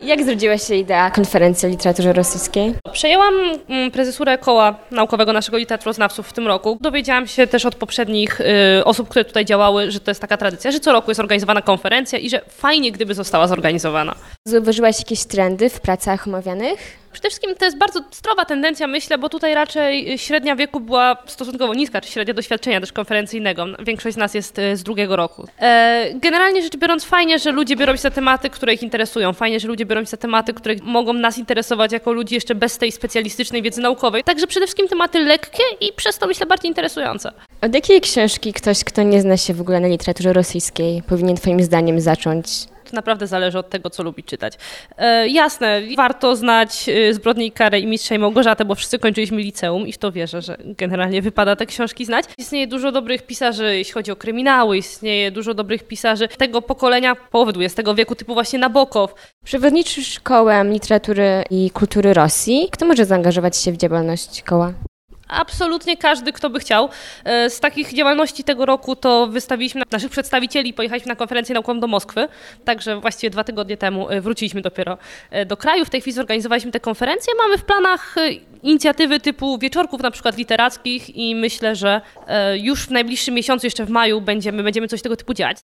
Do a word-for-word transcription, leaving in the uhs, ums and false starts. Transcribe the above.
Jak zrodziła się idea konferencji o literaturze rosyjskiej? Przejęłam prezesurę koła naukowego naszego literaturoznawców w tym roku. Dowiedziałam się też od poprzednich y, osób, które tutaj działały, że to jest taka tradycja, że co roku jest organizowana konferencja i że fajnie, gdyby została zorganizowana. Zauważyłaś jakieś trendy w pracach omawianych? Przede wszystkim to jest bardzo zdrowa tendencja, myślę, bo tutaj raczej średnia wieku była stosunkowo niska, czy średnia doświadczenia też konferencyjnego. Większość z nas jest z drugiego roku. Generalnie rzecz biorąc, fajnie, że ludzie biorą się za tematy, które ich interesują. Fajnie, że ludzie biorą się za tematy, które mogą nas interesować jako ludzi jeszcze bez tej specjalistycznej wiedzy naukowej. Także przede wszystkim tematy lekkie i przez to, myślę, bardziej interesujące. Od jakiej książki ktoś, kto nie zna się w ogóle na literaturze rosyjskiej, powinien twoim zdaniem zacząć? To naprawdę zależy od tego, co lubi czytać. E, jasne, warto znać Zbrodnię i karę i Mistrza i Małgorzatę, bo wszyscy kończyliśmy liceum i w to wierzę, że generalnie wypada te książki znać. Istnieje dużo dobrych pisarzy, jeśli chodzi o kryminały, istnieje dużo dobrych pisarzy tego pokolenia, połowy dwudziestego wieku, typu właśnie Nabokow. Przewodniczysz kołem literatury i kultury Rosji. Kto może zaangażować się w działalność koła? Absolutnie każdy, kto by chciał. Z takich działalności tego roku to wystawiliśmy naszych przedstawicieli, pojechaliśmy na konferencję naukową do Moskwy, także właściwie dwa tygodnie temu wróciliśmy dopiero do kraju. W tej chwili zorganizowaliśmy tę konferencję. Mamy w planach inicjatywy typu wieczorków na przykład literackich i myślę, że już w najbliższym miesiącu, jeszcze w maju będziemy, będziemy coś tego typu działać.